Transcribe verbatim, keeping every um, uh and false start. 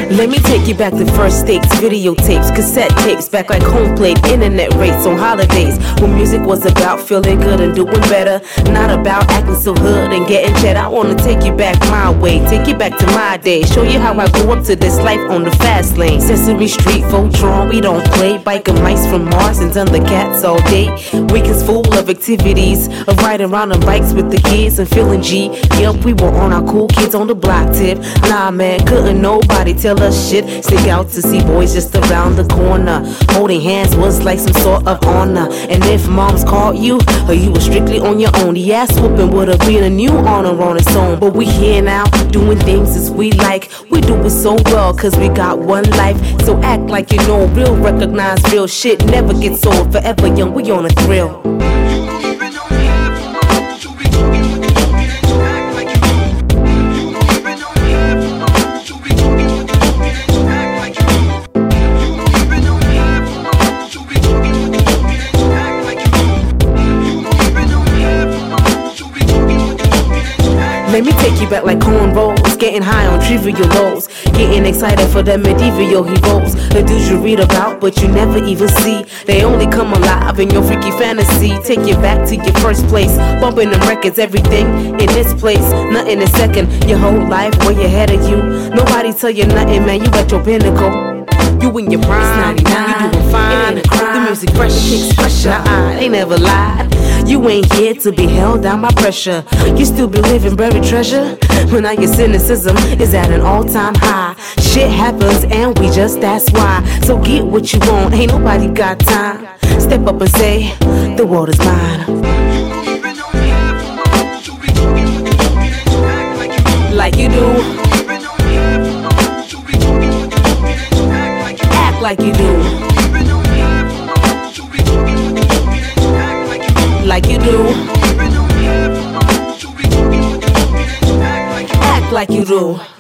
Let me take you back to first dates, videotapes, cassette tapes, back like home plate, internet rates on holidays, when music was about feeling good and doing better, not about acting so hood and getting cheddar. I wanna take you back my way, take you back to my days, show you how I grew up to this life on the fast lane. Sesame Street, Voltron, we don't play, biker mice from Mars and Thundercats all day. Weekends full of activities, of riding around on bikes with the kids and feeling G. Yup, we were on our cool kids on the block tip. Nah man, couldn't nobody tell us shit. Stick out to see boys just around the corner. Holding hands was like some sort of honor. And if moms called you, or you were strictly on your own, the ass whooping would have been a new honor on its own. But we here now, doing things as we like. We do it so well, cause we got one life. So act like you know real, recognize real shit. Never gets old, forever young, we on a thrill. Let me take you back like cornrows, getting high on trivial lows, getting excited for the medieval heroes, the dudes you read about but you never even see. They only come alive in your freaky fantasy. Take you back to your first place, bumping them records, everything in this place, nothing is second. Your whole life way ahead of you. Nobody tell you nothing, man. You at your pinnacle. You in your prime, you doing fine. The music pressure kicks pressure. Nah, they never lied. You ain't here to be held down by pressure. You still be living buried treasure. But now your cynicism is at an all-time high. Shit happens and we just that's why. So get what you want, ain't nobody got time. Step up and say, the world is mine. Like you do. Act like you do. Like you do. Act like you do.